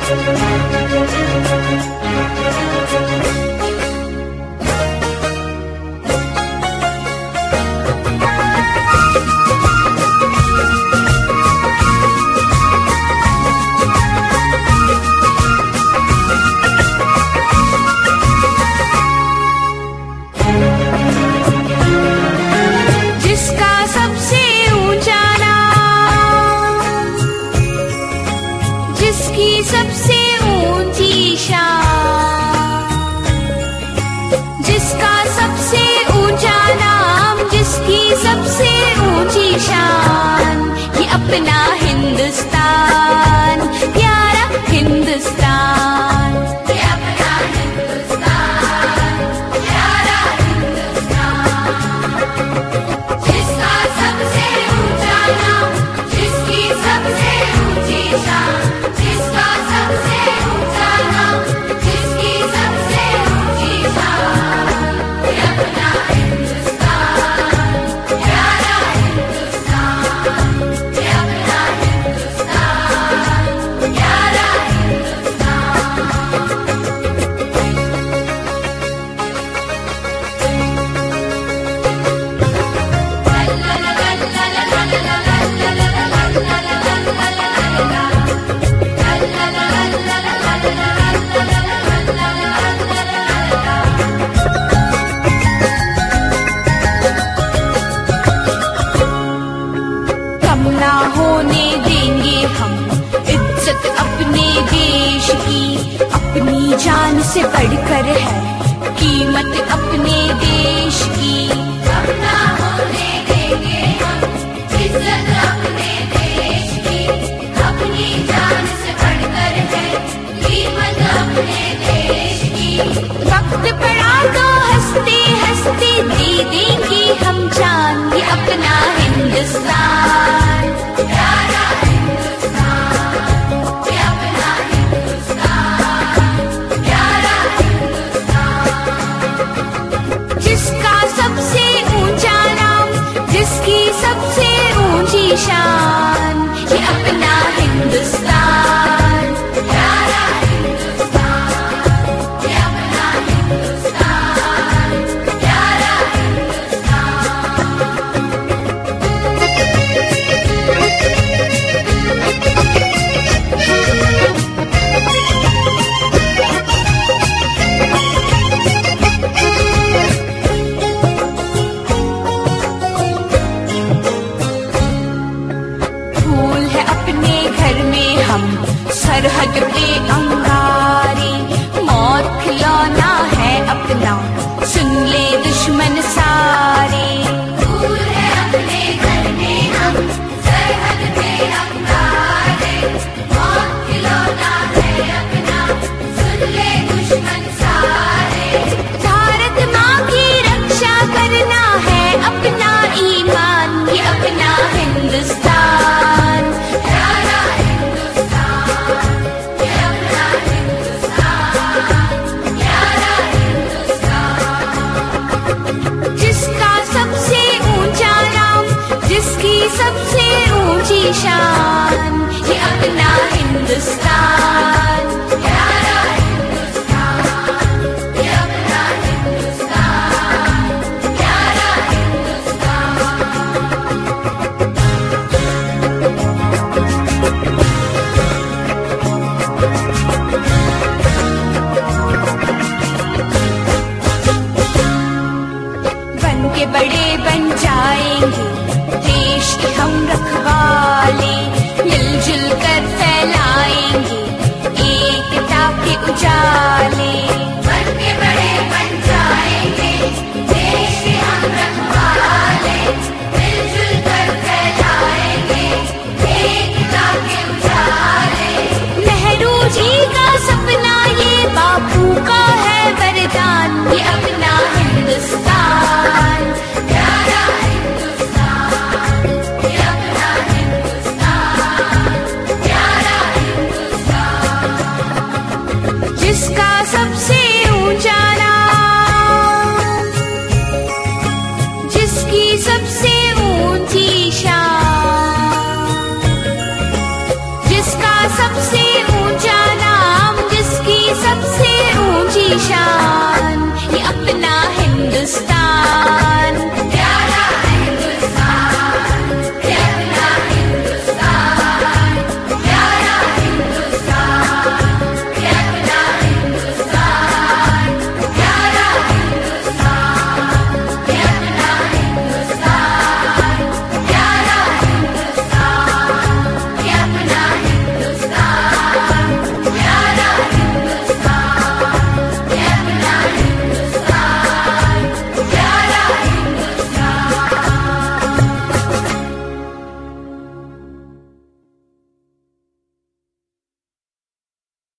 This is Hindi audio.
अपना हिंदुस्तान, प्यारा हिंदुस्तान, ये अपना हिंदुस्तान, प्यारा हिंदुस्तान, जिसका सबसे ऊंचा नाम, जिसकी सबसे ऊंची शान, जिसका सबसे ऊंचा नाम, जिसकी सबसे ऊंची शान, ये अपना हिंदुस्तान, प्यारा हिंदुस्तान, ये अपना हिंदुस्तान, प्यारा कम ना होने देंगे हम इज्जत अपने देश की, अपनी जान से बढ़कर है कीमत अपने देश की। कम ना होने देंगे हम इज्जत अपने देश की, अपनी जान से बढ़कर है कीमत अपने देश की। वक्त पड़ा तो हंसते हंसते दे देंगे हम जान, ये अपना हिंदुस्तान, प्यारा हिंदुस्तान, ये अपना हिंदुस्तान, प्यारा हिंदुस्तान, जिसका सबसे ऊंचा नाम, जिसकी सबसे ऊंची शान, ये अपना हिंदुस्तान, प्यारा हिंदुस्तान, ये अपना हिंदुस्तान, प्यारा फूल है अपने घर में हम सरहद पे अंगारे, मौत खिलौना है अपना सुन ले दुश्मन सारे। फूल है अपने घर में हम सरहद पे अंगारे, मौत खिलौना है अपना सुन ले दुश्मन सारे। भारत माँ की रक्षा करना है अपना ईमान, ये अपना हिंदुस्तान, प्यारा हिंदुस्तान, ये अपना हिंदुस्तान, प्यारा हिंदुस्तान, जिसका सबसे ऊंचा नाम, जिसकी सबसे ऊंची शान, ये अपना हिंदुस्तान, प्यारा हिंदुस्तान, ये अपना हिंदुस्तान, प्यारा हिंदुस्तान। बन के बड़े बन जाएंगे देश के हम रखवाले, मिलजुल कर फैलाएंगे की शान, ये अपना हिंदुस्तान।